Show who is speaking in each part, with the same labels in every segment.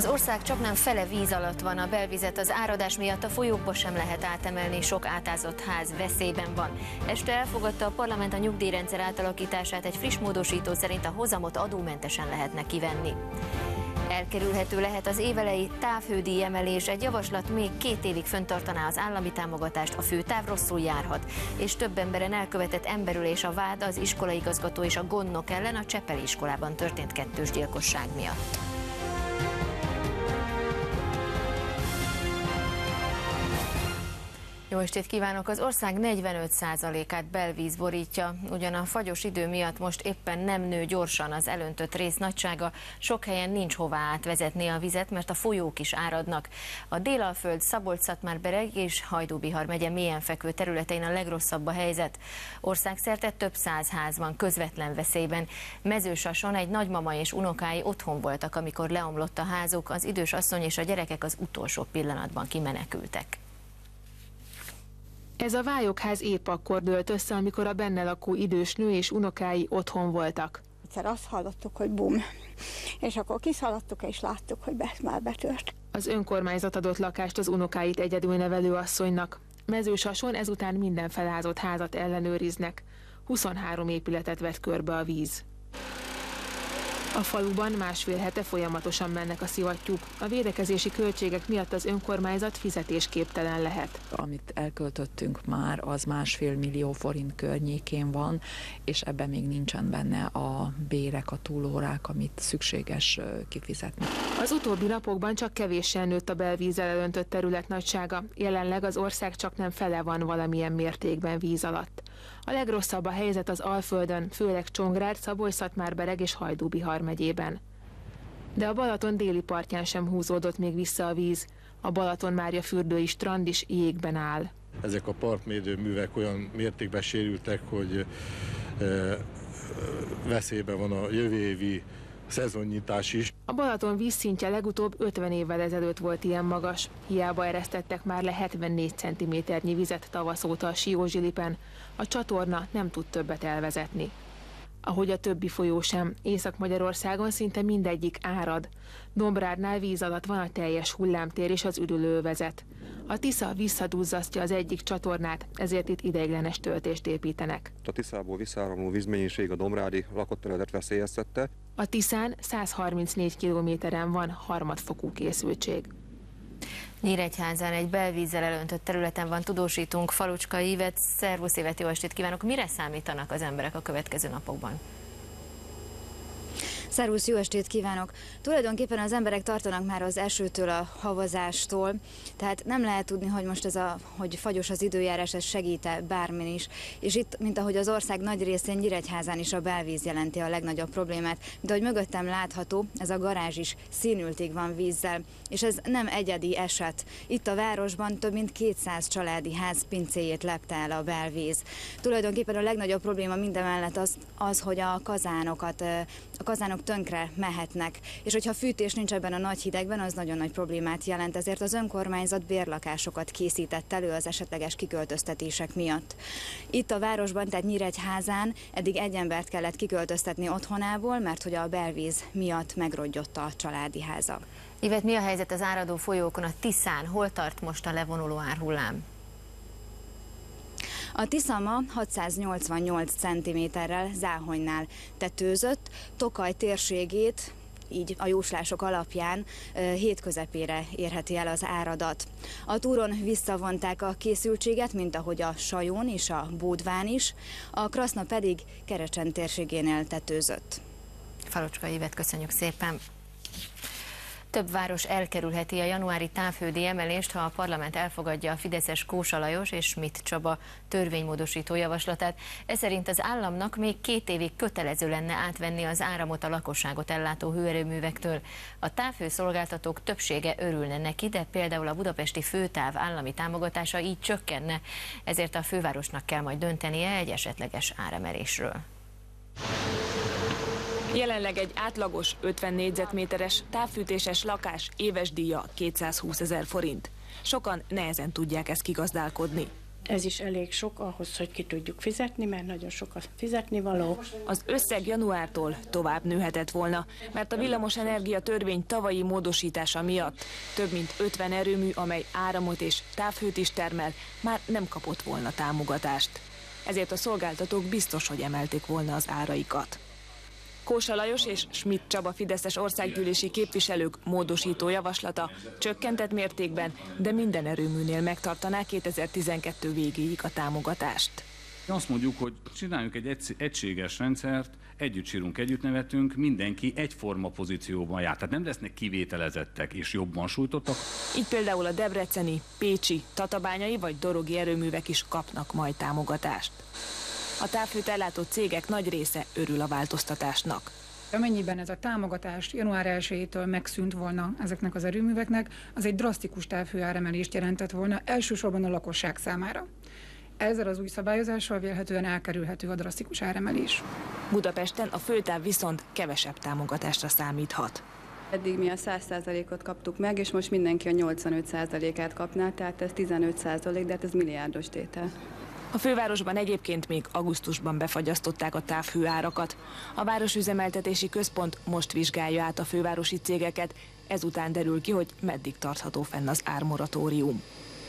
Speaker 1: Az ország csaknem fele víz alatt van, a belvizet az áradás miatt a folyókba sem lehet átemelni, sok átázott ház veszélyben van. Este elfogadta a parlament a nyugdíjrendszer átalakítását, egy friss módosító szerint a hozamot adómentesen lehetne kivenni. Elkerülhető lehet az évelei távhődíj emelés, egy javaslat még 2 évig fenntartaná az állami támogatást, a főtáv rosszul járhat, és több emberen elkövetett emberölés a vád az iskolaigazgató és a gondnok ellen a Csepeli iskolában történt kettős gyilkosság miatt. Jó estét kívánok! Az ország 45%-át belvíz borítja, ugyan a fagyos idő miatt most éppen nem nő gyorsan az elöntött rész nagysága, sok helyen nincs hová átvezetni a vizet, mert a folyók is áradnak. A Délalföld, Szabolcs-Szatmár-Bereg és Hajdú-Bihar megye mélyen fekvő területein a legrosszabb a helyzet. Országszerte több 100 ház van közvetlen veszélyben. Mezősason egy nagymama és unokái otthon voltak, amikor leomlott a házuk, az idős asszony és a gyerekek az utolsó pillanatban kimenekültek.
Speaker 2: Ez a vályogház épp akkor dőlt össze, amikor a benne lakó idős nő és unokái otthon voltak.
Speaker 3: Egyszer azt hallottuk, hogy bum, és akkor kiszaladtuk és láttuk, hogy már betört.
Speaker 2: Az önkormányzat adott lakást az unokáit egyedül nevelő asszonynak. Mezősason ezután minden felázott házat ellenőriznek. 23 épületet vett körbe a víz. A faluban másfél hete folyamatosan mennek a szivattyúk. A védekezési költségek miatt az önkormányzat fizetésképtelen lehet.
Speaker 4: Amit elköltöttünk már, az 1,5 millió forint környékén van, és ebben még nincsen benne a bérek, a túlórák, amit szükséges kifizetni.
Speaker 2: Az utóbbi napokban csak kevéssel nőtt a belvízzel elöntött terület nagysága. Jelenleg az ország csaknem fele van valamilyen mértékben víz alatt. A legrosszabb a helyzet az Alföldön, főleg Csongrád, Szabolcs-Szatmár-Bereg és Hajdú-Bihar megyében. De a Balaton déli partján sem húzódott még vissza a víz. A Balaton-Mária-fürdői strand is jégben áll.
Speaker 5: Ezek a partmédő művek olyan mértékben sérültek, hogy veszélyben van a jövő évi szezonnyitás is.
Speaker 2: A Balaton vízszintje legutóbb 50 évvel ezelőtt volt ilyen magas. Hiába eresztettek már le 74 cm-nyi vizet tavasz óta a Siózsilipen. A csatorna nem tud többet elvezetni. Ahogy a többi folyó sem, Észak-Magyarországon szinte mindegyik árad. Dombrádnál víz alatt van a teljes hullámtér és az ürülővezet. A Tisza visszaduzzasztja az egyik csatornát, ezért itt ideiglenes töltést építenek.
Speaker 6: A Tiszából visszaáramló vízmennyiség a domrádi lakott területet veszélyeztette.
Speaker 2: A Tiszán 134 kilométeren van harmadfokú készültség.
Speaker 1: Nyíregyházán egy belvízzel elöntött területen van tudósítunk. Falucskai Ívet, szervusz Ívet, jó estét kívánok! Mire számítanak az emberek a következő napokban?
Speaker 7: Szervusz, jó estét kívánok! Tulajdonképpen az emberek tartanak már az esőtől, a havazástól, tehát nem lehet tudni, hogy most hogy fagyos az időjárás, ez segít-e bármin is. És itt, mint ahogy az ország nagy részén, Nyíregyházán is a belvíz jelenti a legnagyobb problémát, de ahogy mögöttem látható, ez a garázs is színültig van vízzel, és ez nem egyedi eset. Itt a városban több mint 200 családi ház pincéjét lepte el a belvíz. Tulajdonképpen a legnagyobb probléma mindemellett az, hogy a kazánok tönkre mehetnek, és hogyha fűtés nincs ebben a nagy hidegben, az nagyon nagy problémát jelent, ezért az önkormányzat bérlakásokat készített elő az esetleges kiköltöztetések miatt. Itt a városban, tehát Nyíregyházán eddig egy embert kellett kiköltöztetni otthonából, mert hogy a belvíz miatt megrodjott a családi háza.
Speaker 1: Ívet, mi a helyzet az áradó folyókon, a Tiszán? Hol tart most a levonuló árhullám?
Speaker 7: A Tisza ma 688 cm-rel Záhonynál tetőzött, Tokaj térségét, így a jóslások alapján hét közepére érheti el az áradat. A túron visszavonták a készültséget, mint ahogy a Sajón és a Bódván is, a Kraszna pedig Kerecsen térségénél tetőzött.
Speaker 1: Falucskai Ívet, köszönjük szépen! Több város elkerülheti a januári távhődíj emelést, ha a parlament elfogadja a fideszes Kósa Lajos és Schmidt Csaba törvénymódosító javaslatát. Ez szerint az államnak még 2 évig kötelező lenne átvenni az áramot a lakosságot ellátó hőerőművektől. A távhőszolgáltatók többsége örülne neki, de például a budapesti főtáv állami támogatása így csökkenne, ezért a fővárosnak kell majd döntenie egy esetleges áremelésről.
Speaker 2: Jelenleg egy átlagos 50 négyzetméteres távfűtéses lakás éves díja 220 000 forint. Sokan nehezen tudják ezt kigazdálkodni.
Speaker 8: Ez is elég sok ahhoz, hogy ki tudjuk fizetni, mert nagyon sok a fizetnivaló.
Speaker 9: Az összeg januártól tovább nőhetett volna, mert a villamosenergia törvény tavalyi módosítása miatt több mint 50 erőmű, amely áramot és távhőt is termel, már nem kapott volna támogatást. Ezért a szolgáltatók biztos, hogy emelték volna az áraikat. Kósa Lajos és Schmidt Csaba fideszes országgyűlési képviselők módosító javaslata csökkentett mértékben, de minden erőműnél megtartaná 2012 végéig a támogatást.
Speaker 10: Azt mondjuk, hogy csináljunk egy egységes rendszert, együtt sírunk, együtt nevetünk, mindenki egyforma pozícióban jár. Tehát nem lesznek kivételezettek és jobban sújtottak.
Speaker 9: Így például a debreceni, pécsi, tatabányai vagy dorogi erőművek is kapnak majd támogatást. A távhőt ellátó cégek nagy része örül a változtatásnak.
Speaker 11: Amennyiben ez a támogatás január 1-től megszűnt volna ezeknek az erőműveknek, az egy drasztikus távhőáremelést jelentett volna, elsősorban a lakosság számára. Ezzel az új szabályozással vélhetően elkerülhető a drasztikus áremelés.
Speaker 9: Budapesten a főtáv viszont kevesebb támogatásra számíthat.
Speaker 12: Eddig mi a 100%-ot kaptuk meg, és most mindenki a 85%-át kapná, tehát ez 15%, de hát ez milliárdos tétel.
Speaker 9: A fővárosban egyébként még augusztusban befagyasztották a távhőárakat. A Városüzemeltetési Központ most vizsgálja át a fővárosi cégeket, ezután derül ki, hogy meddig tartható fenn az ármoratórium.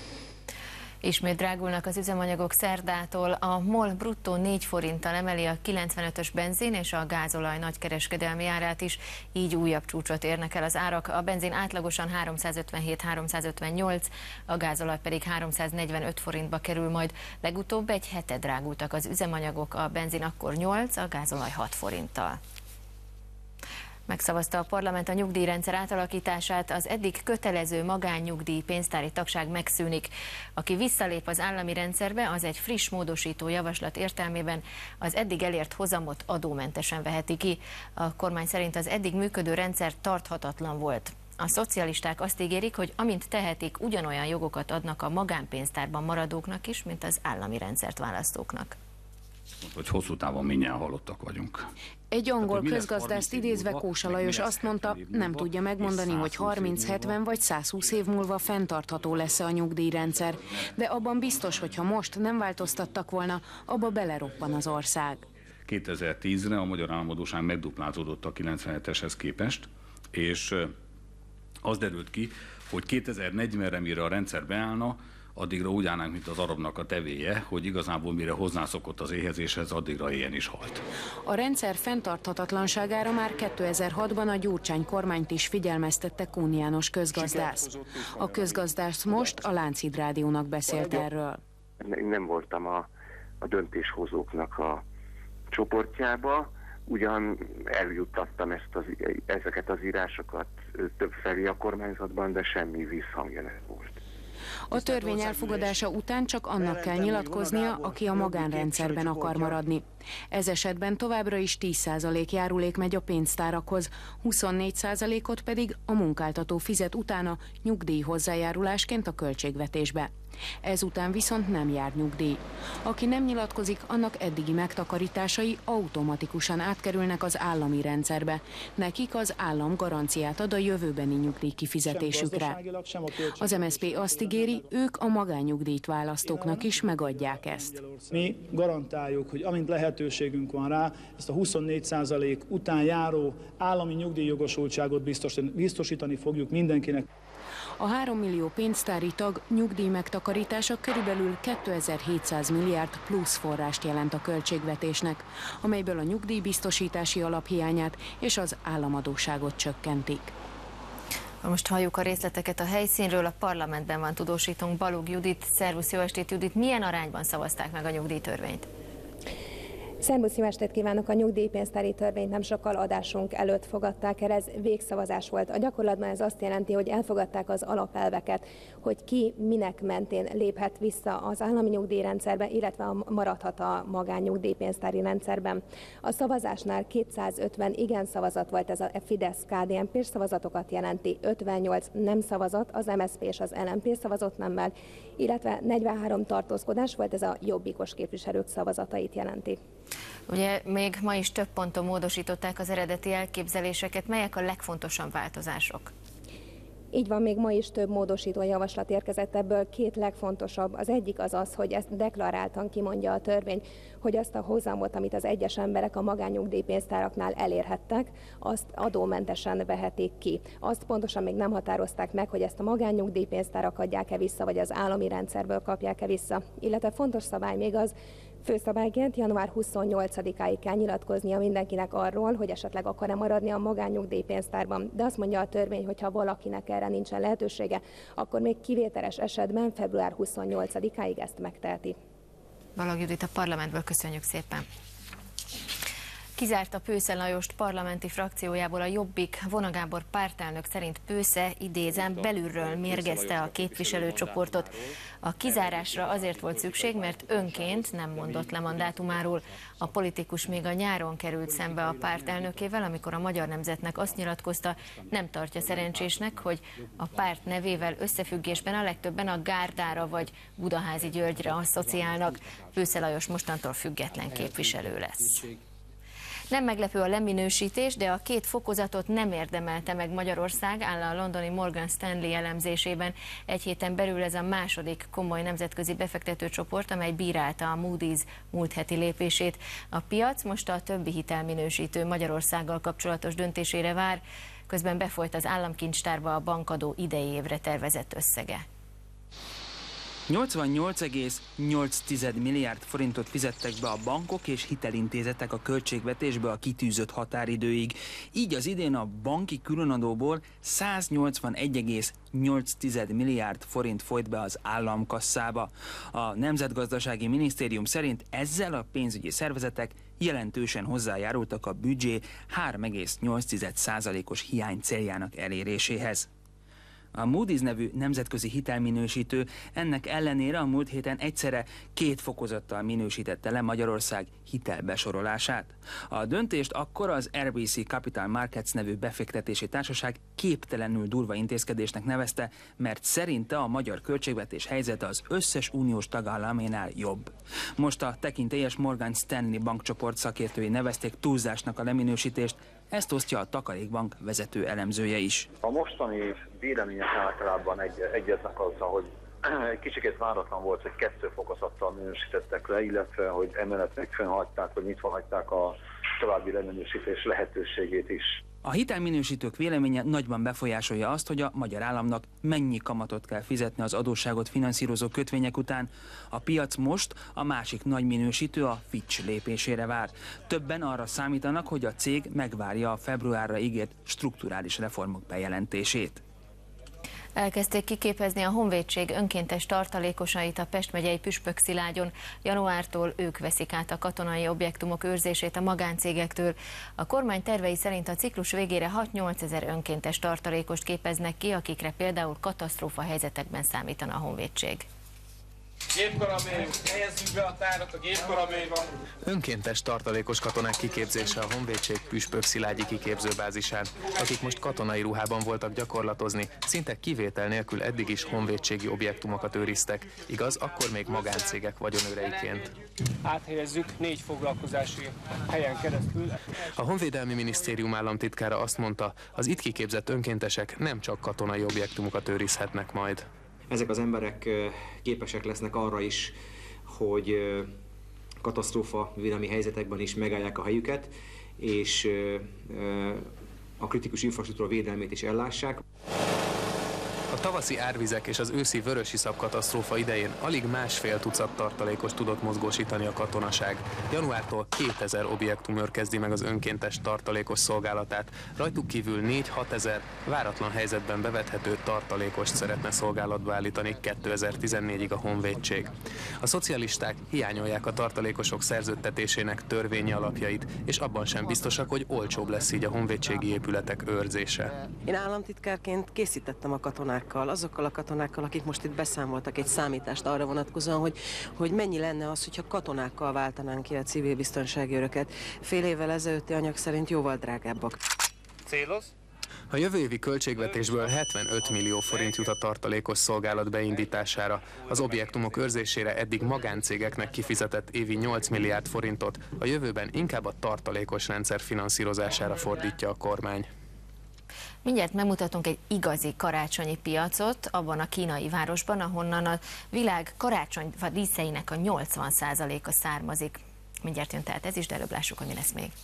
Speaker 1: Ismét drágulnak az üzemanyagok szerdától. A MOL bruttó 4 forinttal emeli a 95-ös benzin és a gázolaj nagykereskedelmi árát is, így újabb csúcsot érnek el az árak. A benzin átlagosan 357-358, a gázolaj pedig 345 forintba kerül majd. Legutóbb egy hete drágultak az üzemanyagok, a benzin akkor 8, a gázolaj 6 forinttal. Megszavazta a parlament a nyugdíjrendszer átalakítását, az eddig kötelező magánnyugdíj pénztári tagság megszűnik. Aki visszalép az állami rendszerbe, az egy friss módosító javaslat értelmében az eddig elért hozamot adómentesen veheti ki. A kormány szerint az eddig működő rendszer tarthatatlan volt. A szocialisták azt ígérik, hogy amint tehetik, ugyanolyan jogokat adnak a magánpénztárban maradóknak is, mint az állami rendszert választóknak.
Speaker 10: Hogy hosszú távon mindjárt halottak vagyunk.
Speaker 13: Egy angol közgazdászt idézve Kósa Lajos azt mondta, nem tudja megmondani, hogy 30, 70 vagy 120 év múlva fenntartható lesz-e a nyugdíjrendszer, de abban biztos, hogy ha most nem változtattak volna, abba beleroppan az ország.
Speaker 10: 2010-re a magyar államadósság megduplázódott a 97-eshez képest, és az derült ki, hogy 2040-re, mire a rendszer beállna, addigra úgy állnánk, mint az arabnak a tevéje, hogy igazából mire hozzászokott az éhezéshez, addigra éhen is halt.
Speaker 13: A rendszer fenntarthatatlanságára már 2006-ban a Gyurcsány kormányt is figyelmeztette Kun János közgazdász. A közgazdász most a Lánchíd Rádiónak beszélt erről.
Speaker 14: Én nem voltam a döntéshozóknak a csoportjába, ugyan eljuttattam ezeket az írásokat többfelé a kormányzatban, de semmi visszhangja nem volt.
Speaker 13: A törvény elfogadása után csak annak kell nyilatkoznia, aki a magánrendszerben akar maradni. Ez esetben továbbra is 10% járulék megy a pénztárakhoz, 24%-ot pedig a munkáltató fizet utána nyugdíj hozzájárulásként a költségvetésbe. Ezután viszont nem jár nyugdíj. Aki nem nyilatkozik, annak eddigi megtakarításai automatikusan átkerülnek az állami rendszerbe. Nekik az állam garanciát ad a jövőbeni nyugdíj kifizetésükre. Az MSZP azt ígéri, ők a magánnyugdíjt választóknak is megadják ezt.
Speaker 15: Mi garantáljuk, hogy amint lehetőségünk van rá, ezt a 24% után járó állami nyugdíjjogosultságot biztosítani fogjuk mindenkinek.
Speaker 13: A 3 millió pénztári tag nyugdíj megtakarítása körülbelül 2700 milliárd plusz forrást jelent a költségvetésnek, amelyből a nyugdíjbiztosítási alaphiányát és az államadósságot csökkentik.
Speaker 1: Most halljuk a részleteket a helyszínről, a parlamentben van tudósítónk Balogh Judit. Szervusz, jó estét, Judit! Milyen arányban szavazták meg a nyugdíjtörvényt?
Speaker 16: Szerbusz, jó estét kívánok! A nyugdíjpénztári törvényt nem sokkal adásunk előtt fogadták el, ez végszavazás volt. A gyakorlatban ez azt jelenti, hogy elfogadták az alapelveket, hogy ki minek mentén léphet vissza az állami nyugdíjrendszerbe, illetve maradhat a magánnyugdíjpénztári rendszerben. A szavazásnál 250 igen szavazat volt, ez a Fidesz-KDNP-s szavazatokat jelenti, 58 nem szavazat, az MSZP és az LMP szavazott nemmel, illetve 43 tartózkodás volt, ez a jobbikos képviselők szavazatait jelenti.
Speaker 1: Ugye még ma is több ponton módosították az eredeti elképzeléseket. Melyek a legfontosabb változások?
Speaker 16: Így van, még ma is több módosító javaslat érkezett, ebből két legfontosabb. Az egyik az az, hogy ezt deklaráltan kimondja a törvény, hogy azt a hozamot, amit az egyes emberek a magánnyugdíjpénztáraknál elérhettek, azt adómentesen vehetik ki. Azt pontosan még nem határozták meg, hogy ezt a magánnyugdíjpénztárak adják-e vissza, vagy az állami rendszerből kapják-e vissza. Illetve fontos szabály még az, főszabályként január 28-áig kell nyilatkoznia mindenkinek arról, hogy esetleg akar-e maradni a magánnyugdíjpénztárban. De azt mondja a törvény, hogy ha valakinek erre nincsen lehetősége, akkor még kivételes esetben február 28-áig ezt megteheti.
Speaker 1: Balogh Judit, a parlamentből köszönjük szépen. Kizárta Pősze Lajost parlamenti frakciójából a Jobbik. Vona Gábor pártelnök szerint Pősze, idézem, belülről mérgezte a képviselőcsoportot. A kizárásra azért volt szükség, mert önként nem mondott le mandátumáról. A politikus még a nyáron került szembe a pártelnökével, amikor a Magyar Nemzetnek azt nyilatkozta, nem tartja szerencsésnek, hogy a párt nevével összefüggésben a legtöbben a Gárdára vagy Budaházi Györgyre asszociálnak. Pősze Lajos mostantól független képviselő lesz. Nem meglepő a leminősítés, de a 2 fokozatot nem érdemelte meg Magyarország, áll a londoni Morgan Stanley elemzésében. Egy héten belül ez a második komoly nemzetközi befektetőcsoport, amely bírálta a Moody's múlt heti lépését. A piac most a többi hitelminősítő Magyarországgal kapcsolatos döntésére vár, közben befolyt az államkincstárba a bankadó idei évre tervezett összege.
Speaker 17: 88,8 milliárd forintot fizettek be a bankok és hitelintézetek a költségvetésbe a kitűzött határidőig. Így az idén a banki különadóból 181,8 milliárd forint folyt be az államkasszába. A Nemzetgazdasági Minisztérium szerint ezzel a pénzügyi szervezetek jelentősen hozzájárultak a büdzsé 3,8%-os hiány céljának eléréséhez. A Moody's nevű nemzetközi hitelminősítő ennek ellenére a múlt héten egyszerre 2 fokozattal minősítette le Magyarország hitelbesorolását. A döntést akkor az RBC Capital Markets nevű befektetési társaság képtelenül durva intézkedésnek nevezte, mert szerinte a magyar költségvetés helyzete az összes uniós tagállaménál jobb. Most a tekintélyes Morgan Stanley bankcsoport szakértői nevezték túlzásnak a leminősítést, ezt osztja a Takarékbank vezető elemzője is.
Speaker 18: A mostani vélemények általában egyeznek azzal, hogy egy kicsikét váratlan volt, hogy 2 fokozattal minősítettek le, illetve hogy emellett meg fennhagyták, vagy nyitva hagyták a további leminősítés lehetőségét is.
Speaker 17: A hitelminősítők véleménye nagyban befolyásolja azt, hogy a magyar államnak mennyi kamatot kell fizetni az adósságot finanszírozó kötvények után. A piac most a másik nagy minősítő, a Fitch lépésére vár. Többen arra számítanak, hogy a cég megvárja a februárra ígért strukturális reformok bejelentését.
Speaker 1: Elkezdték kiképezni a Honvédség önkéntes tartalékosait a Pest megyei Püspökszilágyon. Januártól ők veszik át a katonai objektumok őrzését a magáncégektől. A kormány tervei szerint a ciklus végére 6-8 ezer önkéntes tartalékost képeznek ki, akikre például katasztrófa helyzetekben számítana a Honvédség.
Speaker 19: Gépkaramély, helyezzük be a tárat a gépkaramélyba.
Speaker 20: Önkéntes tartalékos katonák kiképzése a Honvédség Püspökszilágyi kiképzőbázisán, akik most katonai ruhában voltak gyakorlatozni, szinte kivétel nélkül eddig is honvédségi objektumokat őriztek, igaz, akkor még magáncégek vagyonőreiként.
Speaker 19: Áthelyezzük 4 foglalkozási helyen keresztül.
Speaker 20: A Honvédelmi Minisztérium államtitkára azt mondta, az itt kiképzett önkéntesek nem csak katonai objektumokat őrizhetnek majd.
Speaker 21: Ezek az emberek képesek lesznek arra is, hogy katasztrófa védelmi helyzetekben is megállják a helyüket, és a kritikus infrastruktúra védelmét is ellássák.
Speaker 20: A tavaszi árvizek és az őszi vörösiszap katasztrófa idején alig 1,5 tucat tartalékos tudott mozgósítani a katonaság. Januártól 2000 objektumőr kezdi meg az önkéntes tartalékos szolgálatát. Rajtuk kívül 4-6 ezer váratlan helyzetben bevethető tartalékost szeretne szolgálatba állítani 2014-ig a Honvédség. A szocialisták hiányolják a tartalékosok szerződtetésének törvényi alapjait, és abban sem biztosak, hogy olcsóbb lesz így a honvédségi épületek őrzése.
Speaker 22: Én államtitkárként készítettem a katonákkal, azokkal a katonákkal, akik most itt beszámoltak egy számítást arra vonatkozóan, hogy mennyi lenne az, hogyha katonákkal váltanánk ki a civil biztonsági őröket. Fél évvel ezelőtti anyag szerint jóval drágábbak.
Speaker 19: Céloz?
Speaker 20: A jövő évi költségvetésből 75 millió forint jut a tartalékos szolgálat beindítására. Az objektumok őrzésére eddig magáncégeknek kifizetett évi 8 milliárd forintot, a jövőben inkább a tartalékos rendszer finanszírozására fordítja a kormány.
Speaker 1: Mindjárt megmutatunk egy igazi karácsonyi piacot abban a kínai városban, ahonnan a világ karácsonyfa díszeinek a 80%-a származik. Mindjárt jön tehát ez is, de előbb lássuk, hogy mi lesz még.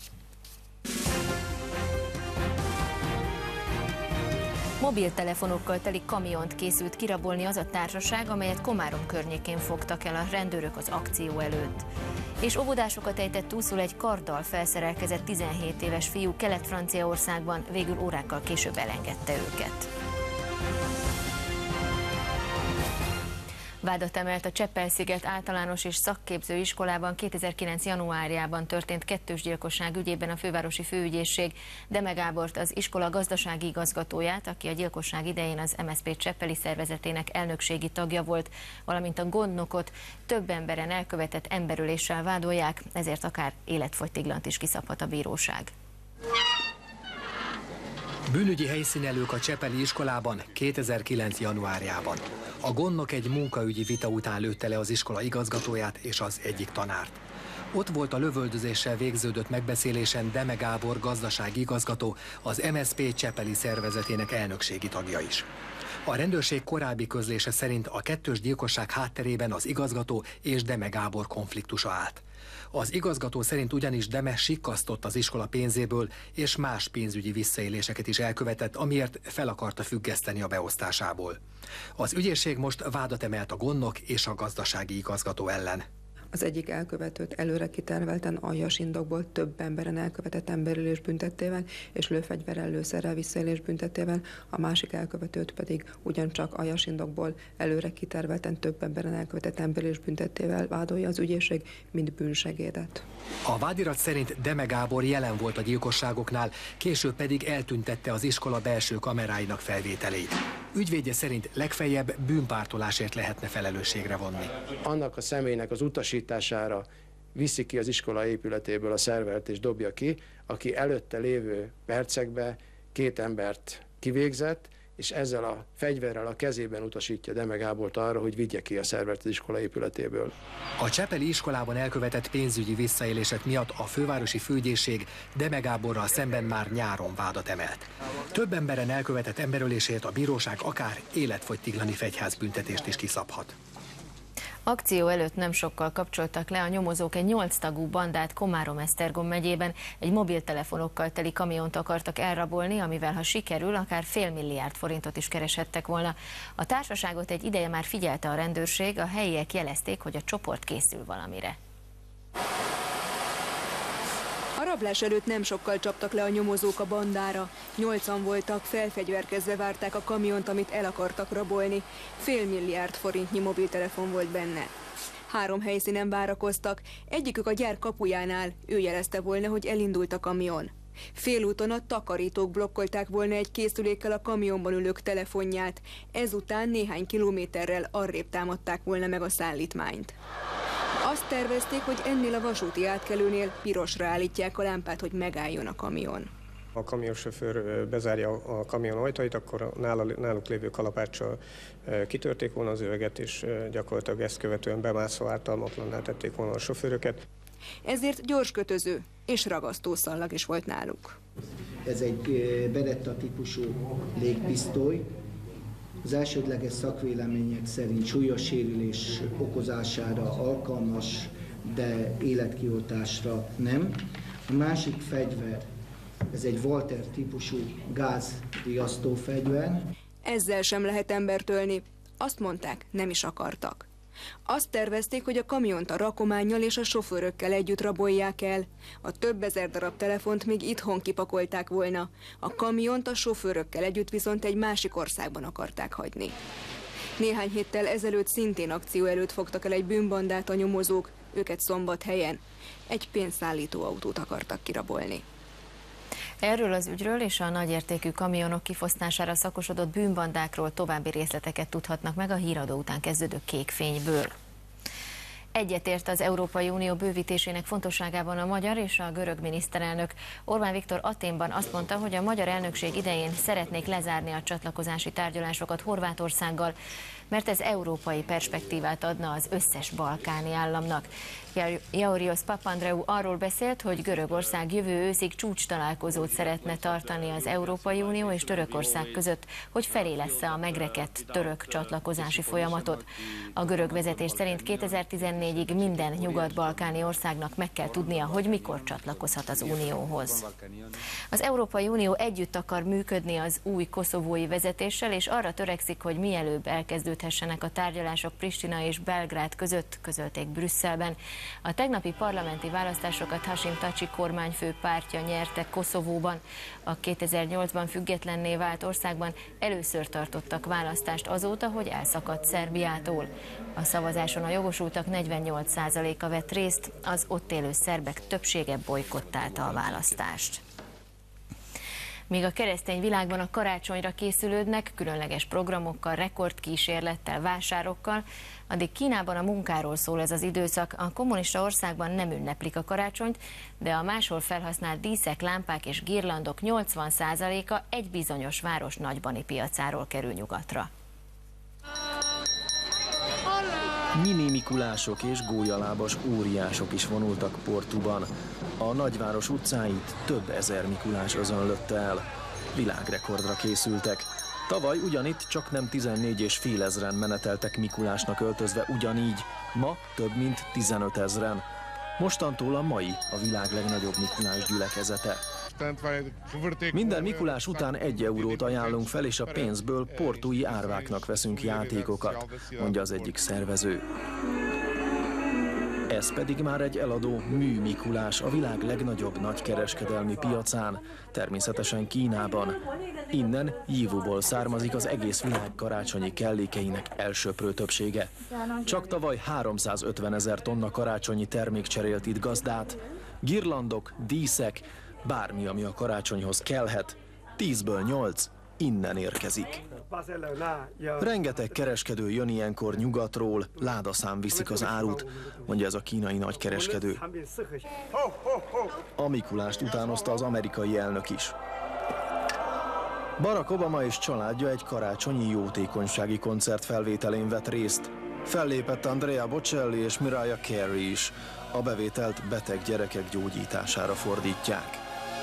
Speaker 1: Mobiltelefonokkal teli kamiont készült kirabolni az a társaság, amelyet Komárom környékén fogtak el a rendőrök az akció előtt. És óvodásokat ejtett túlszul egy karddal felszerelkezett 17 éves fiú Kelet-Franciaországban, végül órákkal később elengedte őket. Vádat emelt a Cseppel-sziget általános és szakképző iskolában 2009. januárjában történt kettős gyilkosság ügyében a fővárosi főügyészség. Deme Gábort, az iskola gazdasági igazgatóját, aki a gyilkosság idején az MSZP cseppeli szervezetének elnökségi tagja volt, valamint a gondnokot több emberen elkövetett emberöléssel vádolják, ezért akár életfogytiglant is kiszabhat a bíróság.
Speaker 3: Bűnügyi helyszínelők a cseppeli iskolában 2009. januárjában. A gondnok egy munkaügyi vita után lőtte le az iskola igazgatóját és az egyik tanárt. Ott volt a lövöldözéssel végződött megbeszélésen Deme Gábor gazdasági igazgató, az MSZP cseppeli szervezetének elnökségi tagja is. A rendőrség korábbi közlése szerint a kettős gyilkosság hátterében az igazgató és Deme Gábor konfliktusa állt. Az igazgató szerint ugyanis Deme sikkasztott az iskola pénzéből, és más pénzügyi visszaéléseket is elkövetett, amiért fel akarta függeszteni a beosztásából. Az ügyészség most vádat emelt a gondnok és a gazdasági igazgató ellen.
Speaker 4: Az egyik elkövetőt előre kitervelten aljas indokból több emberen elkövetett emberölés büntettével és lőfegyverrel, lőszerrel visszaélés büntettével, a másik elkövetőt pedig ugyancsak aljas indokból előre kitervelten több emberen elkövetett emberölés büntettével vádolja az ügyészség, mint bűnsegédet.
Speaker 3: A vádirat szerint Deme Gábor jelen volt a gyilkosságoknál, később pedig eltüntette az iskola belső kameráinak felvételeit. Ügyvédje szerint legfeljebb bűnpártolásért lehetne felelősségre vonni.
Speaker 23: Annak a személynek az utasítására viszi ki az iskola épületéből a szervert és dobja ki, aki előtte lévő percekben 2 embert kivégzett, és ezzel a fegyverrel a kezében utasítja Deme Gábort arra, hogy vigye ki a szervert az iskola épületéből.
Speaker 3: A cseppeli iskolában elkövetett pénzügyi visszaélések miatt a fővárosi főügyészség Deme Gáborral szemben már nyáron vádat emelt. Több emberen elkövetett emberölésért a bíróság akár életfogytiglani fegyházbüntetést is kiszabhat.
Speaker 1: Akció előtt nem sokkal kapcsoltak le a nyomozók egy 8 tagú bandát Komárom-Esztergom megyében. Egy mobiltelefonokkal teli kamiont akartak elrabolni, amivel ha sikerül, akár $500 millió forintot is kereshettek volna. A társaságot egy ideje már figyelte a rendőrség, a helyiek jelezték, hogy a csoport készül valamire.
Speaker 24: A rablás előtt nem sokkal csaptak le a nyomozók a bandára. 8-an voltak, felfegyverkezve várták a kamiont, amit el akartak rabolni. $500 millió forintnyi mobiltelefon volt benne. 3 helyszínen várakoztak, egyikük a gyár kapujánál, ő jelezte volna, hogy elindult a kamion. Félúton a takarítók blokkolták volna egy készülékkel a kamionban ülők telefonját, ezután néhány kilométerrel arrébb támadták volna meg a szállítmányt. Azt tervezték, hogy ennél a vasúti átkelőnél pirosra állítják a lámpát, hogy megálljon a kamion.
Speaker 25: A kamionsofőr bezárja a kamion ajtajt, akkor náluk lévő kalapáccsal kitörték volna az üveget, és gyakorlatilag ezt követően bemászva ártalmatlanná tették volna a sofőröket.
Speaker 24: Ezért gyorskötöző és ragasztószallag is volt náluk.
Speaker 26: Ez egy Beretta típusú légpisztoly. Az elsődleges szakvélemények szerint súlyos sérülés okozására alkalmas, de életkioltásra nem. A másik fegyver, ez egy Walter típusú gázriasztó fegyver.
Speaker 24: Ezzel sem lehet embert ölni. Azt mondták, nem is akartak. Azt tervezték, hogy a kamiont a rakománnyal és a sofőrökkel együtt rabolják el. A több ezer darab telefont még itthon kipakolták volna. A kamiont a sofőrökkel együtt viszont egy másik országban akarták hagyni. Néhány héttel ezelőtt szintén akció előtt fogtak el egy bűnbandát a nyomozók, őket Szombathelyen. Egy pénzszállító autót akartak kirabolni.
Speaker 1: Erről az ügyről és a nagyértékű kamionok kifosztására szakosodott bűnbandákról további részleteket tudhatnak meg a híradó után kezdődő Kék Fényből. Egyetért az Európai Unió bővítésének fontosságában a magyar és a görög miniszterelnök. Orbán Viktor Athénban azt mondta, hogy a magyar elnökség idején szeretnék lezárni a csatlakozási tárgyalásokat Horvátországgal, mert ez európai perspektívát adna az összes balkáni államnak. Georgios Papandreou arról beszélt, hogy Görögország jövő őszig csúcstalálkozót szeretne tartani az Európai Unió és Törökország között, hogy felélessze a megrekedt török csatlakozási folyamatot. A görög vezetés szerint 2014-ig minden nyugat-balkáni országnak meg kell tudnia, hogy mikor csatlakozhat az Unióhoz. Az Európai Unió együtt akar működni az új koszovói vezetéssel, és arra törekszik, hogy mielőbb elkezdődhessenek a tárgyalások Pristina és Belgrád között, közölték Brüsszelben. A tegnapi parlamenti választásokat Hashim Thaçi kormányfő pártja nyerte Koszovóban. A 2008-ban függetlenné vált országban először tartottak választást azóta, hogy elszakadt Szerbiától. A szavazáson a jogosultak 48%-a vett részt, az ott élő szerbek többsége bojkottálta a választást. Míg a keresztény világban a karácsonyra készülődnek, különleges programokkal, rekordkísérlettel, vásárokkal, addig Kínában a munkáról szól ez az időszak. A kommunista országban nem ünneplik a karácsonyt, de a máshol felhasznált díszek, lámpák és girlandok 80%-a egy bizonyos város nagybani piacáról kerül nyugatra.
Speaker 2: Mini Mikulások és gólyalábas óriások is vonultak Portuban. A nagyváros utcáit több ezer Mikulás özönlötte el. Világrekordra készültek. Tavaly ugyanitt csak nem 14,5 ezren meneteltek Mikulásnak öltözve ugyanígy, ma több mint 15 ezren. Mostantól a mai a világ legnagyobb Mikulás gyülekezete. Minden Mikulás után 1 eurót ajánlunk fel, és a pénzből portói árváknak veszünk játékokat, mondja az egyik szervező. Ez pedig már egy eladó Mű Mikulás a világ legnagyobb nagykereskedelmi piacán, természetesen Kínában. Innen, Yivuból származik az egész világ karácsonyi kellékeinek elsöprő többsége. Csak tavaly 350 000 tonna karácsonyi termék cserélt itt gazdát. Girlandok, díszek, bármi, ami a karácsonyhoz kellhet, 10-ből 8 innen érkezik. Rengeteg kereskedő jön ilyenkor nyugatról, ládaszám viszik az árut, mondja ez a kínai nagykereskedő. A Mikulást utánozta az amerikai elnök is. Barack Obama és családja egy karácsonyi jótékonysági koncert felvételén vett részt. Fellépett Andrea Bocelli és Mariah Carey is. A bevételt beteg gyerekek gyógyítására fordítják.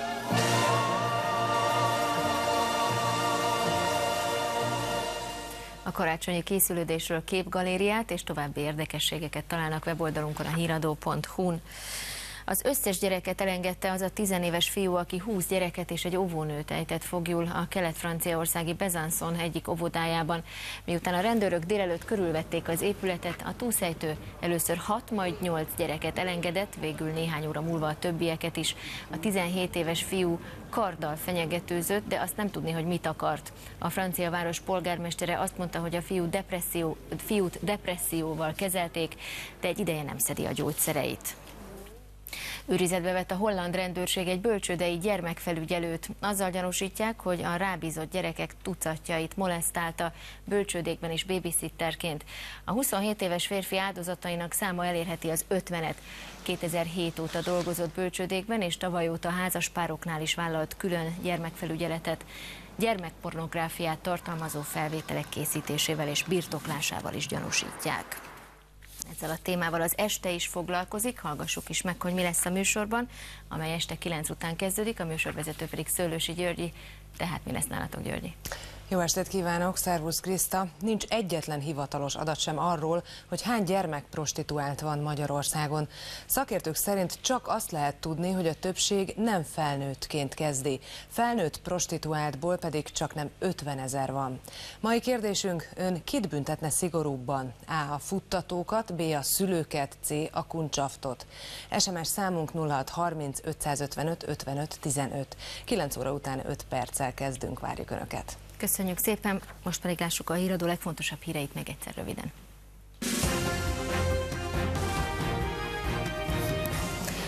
Speaker 1: A karácsonyi készülődésről képgalériát és további érdekességeket találnak weboldalunkon, a híradó.hu-n. Az összes gyereket elengedte az a 10 éves fiú, aki 20 gyereket és egy óvónőt ejtett foglyul a kelet-franciaországi Besançon egyik óvodájában. Miután a rendőrök délelőtt körülvették az épületet, a túlszejtő először 6, majd 8 gyereket elengedett, végül néhány óra múlva a többieket is. A 17 éves fiú karddal fenyegetőzött, de azt nem tudni, hogy mit akart. A francia város polgármestere azt mondta, hogy a fiút depresszióval kezelték, de egy ideje nem szedi a gyógyszereit. Őrizetbe vett a holland rendőrség egy bölcsődei gyermekfelügyelőt. Azzal gyanúsítják, hogy a rábízott gyerekek tucatjait molesztálta, bölcsődékben is babysitterként. A 27 éves férfi áldozatainak száma elérheti az 50-et. 2007 óta dolgozott bölcsődékben, és tavaly óta házaspároknál is vállalt külön gyermekfelügyeletet. Gyermekpornográfiát tartalmazó felvételek készítésével és birtoklásával is gyanúsítják. Ezzel a témával az este is foglalkozik, hallgassuk is meg, hogy mi lesz a műsorban, amely este 9 után kezdődik, a műsorvezető pedig Szőlősi Györgyi. Tehát mi lesz nálatok, Györgyi?
Speaker 5: Jó estét kívánok, szervusz Kriszta! Nincs egyetlen hivatalos adat sem arról, hogy hány gyermekprostituált van Magyarországon. Szakértők szerint csak azt lehet tudni, hogy a többség nem felnőttként kezdi. Felnőtt prostituáltból pedig csak nem 50 000 van. Mai kérdésünk, ön kit büntetne szigorúbban? A. a futtatókat, B. a szülőket, C. a kuncsaftot. SMS számunk 0630 555 55 15. 9 óra után 5 perccel kezdünk, várjuk Önöket.
Speaker 1: Köszönjük szépen, most pedig lássuk a híradó legfontosabb híreit meg egyszer röviden.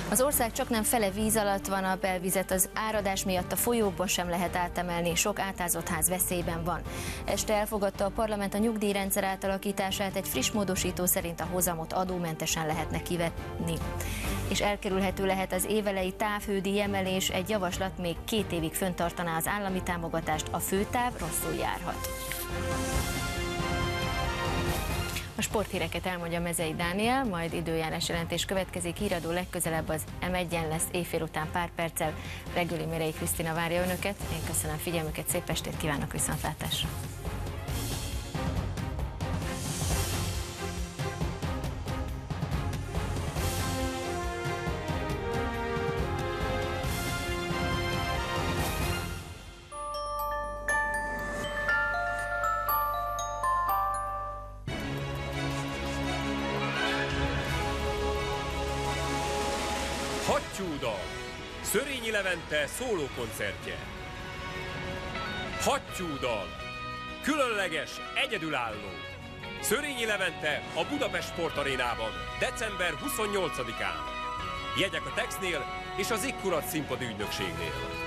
Speaker 1: Az ország csaknem fele víz alatt van, a belvizet az áradás miatt a folyókba sem lehet átemelni, sok átázott ház veszélyben van. Este elfogadta a parlament a nyugdíjrendszer átalakítását, egy friss módosító szerint a hozamot adómentesen lehetne kivetni. És elkerülhető lehet az évelei távhődíj emelés, egy javaslat még 2 évig fenntartaná az állami támogatást, a főtáv rosszul járhat. A sporthíreket elmondja Mezei Dániel, majd időjárás jelentés következik, híradó legközelebb az M1-en lesz éjfél után pár perccel. Reggeli Mérei Krisztina várja önöket, én köszönöm figyelmüket, szép estét kívánok, viszontlátásra!
Speaker 6: Hattyúdal, Szörényi Levente szólókoncertje. Hattyúdal, különleges, egyedülálló. Szörényi Levente a Budapest Sportarénában, december 28-án. Jegyek a Texnél és az Ikkurat színpadi ügynökségnél.